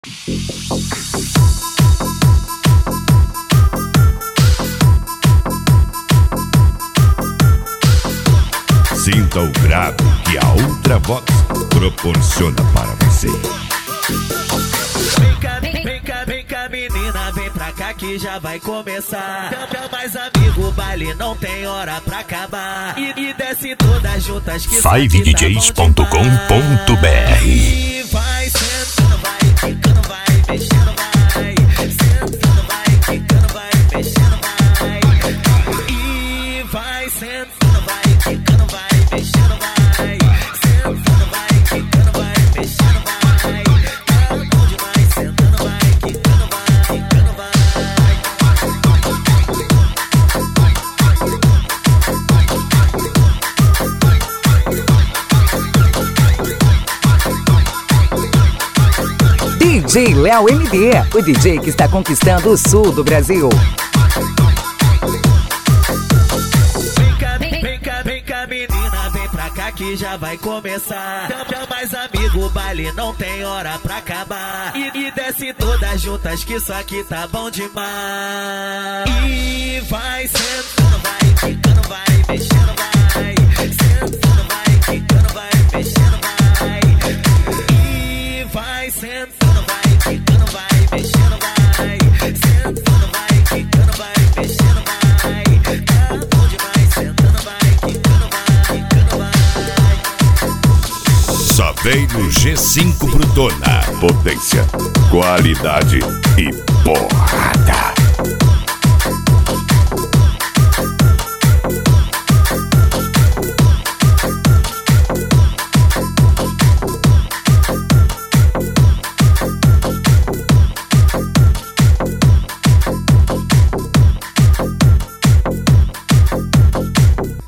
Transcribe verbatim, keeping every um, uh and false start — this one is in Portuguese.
Sinta o grave que a Ultravox proporciona para você. Vem cá, vem cá, vem cá, menina, vem pra cá que já vai começar. Chama mais amigo, o baile não tem hora pra acabar. E, e desce todas juntas que five d js ponto com ponto b r. E vai sentando, vai ficando, vai mexendo, vai sentando, vai ficando, vai mexendo, vai. E vai sentando, vai ficando, vai mexendo, vai sentando, vai ficando, vai mexendo, vai. Tá bom demais, sentando, vai ficando, vai ficando, vai. D J Léo M D, o D J que está conquistando o sul do Brasil. Vem cá, vem cá, vem cá, menina, vem pra cá que já vai começar. Chama mais amigo, o baile não tem hora pra acabar. E, e desce todas juntas que isso aqui tá bom demais. E vai sentando, vai ficando, vai mexendo, vai sentando, vai ficando, vai mexendo, vai. E vai sentando, vai ficando, vai mexendo, vai sentando, vai ficando, vai mexendo, vai. Tá bom demais, sentando, vai ficando, vai ficando, vai. Só vem no G cinco Brutona. Potência, qualidade e porrada.